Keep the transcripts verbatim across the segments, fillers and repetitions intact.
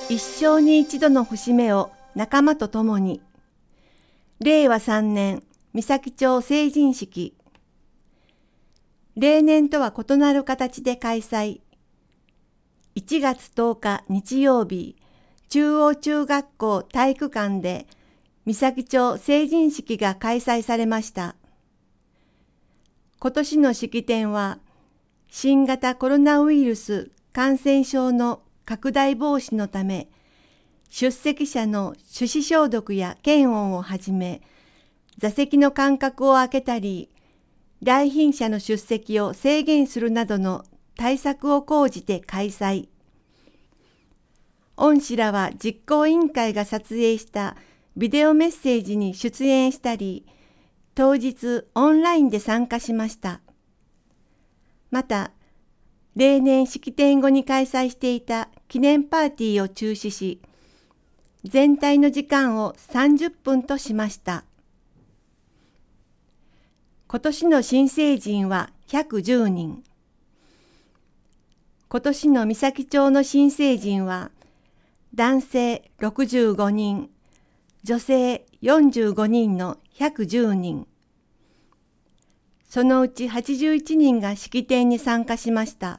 一生に一度の節目を仲間と共に。れいわさんねん三崎町成人式。例年とは異なる形で開催。いちがつとおか日曜日、中央中学校体育館で三崎町成人式が開催されました。今年の式典は、新型コロナウイルス感染症の拡大防止のため、出席者の手指消毒や検温をはじめ、座席の間隔を空けたり、来賓者の出席を制限するなどの対策を講じて開催。御師らは実行委員会が撮影したビデオメッセージに出演したり、当日オンラインで参加しました。また、例年式典後に開催していた記念パーティーを中止し、全体の時間をさんじゅっぷんとしました。今年の新成人はひゃくじゅうにん。今年の三崎町の新成人は、男性ろくじゅうごにん、女性よんじゅうごにんのひゃくじゅうにん。そのうちはちじゅういちにんが式典に参加しました。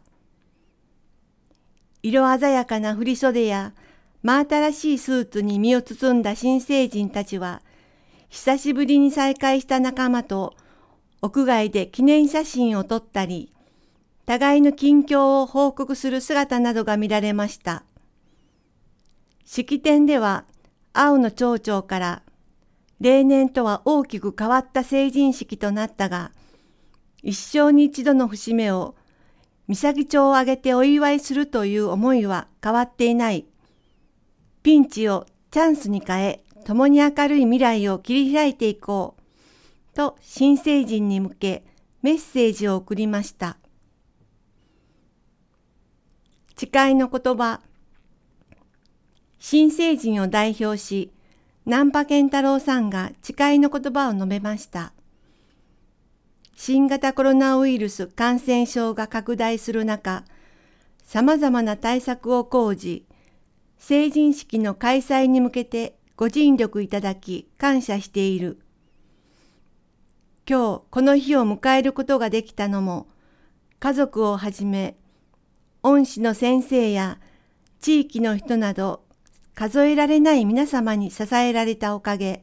色鮮やかな振袖や真新しいスーツに身を包んだ新成人たちは、久しぶりに再会した仲間と屋外で記念写真を撮ったり、互いの近況を報告する姿などが見られました。式典では、青野町長から、例年とは大きく変わった成人式となったが、一生に一度の節目を三崎町を挙げてお祝いするという思いは変わっていない。ピンチをチャンスに変え、共に明るい未来を切り開いていこう。と新成人に向けメッセージを送りました。誓いの言葉。新成人を代表し、難波健太郎さんが誓いの言葉を述べました。新型コロナウイルス感染症が拡大する中、さまざまな対策を講じ、成人式の開催に向けてご尽力いただき感謝している。今日この日を迎えることができたのも、家族をはじめ、恩師の先生や地域の人など数えられない皆様に支えられたおかげ。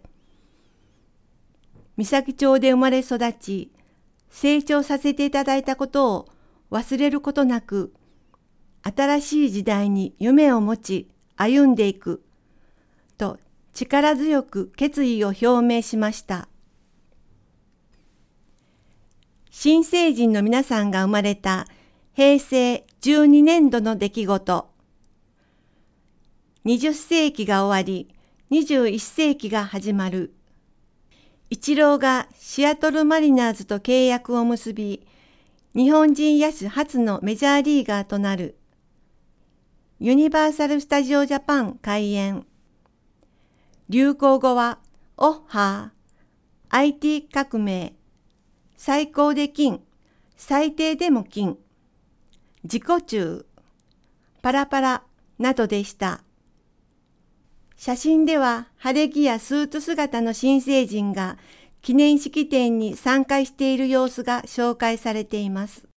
三崎町で生まれ育ち、成長させていただいたことを忘れることなく、新しい時代に夢を持ち歩んでいくと力強く決意を表明しました。新成人の皆さんが生まれたへいせいじゅうにねんどの出来事。にじゅっせいきが終わり、にじゅういっせいきが始まる。イチローがシアトルマリナーズと契約を結び、日本人野手初のメジャーリーガーとなる。ユニバーサル・スタジオ・ジャパン開園。流行語は、オッハー、アイティー 革命、最高で金、最低でも金、自己中、パラパラなどでした。写真では晴れ着やスーツ姿の新成人が記念式典に参加している様子が紹介されています。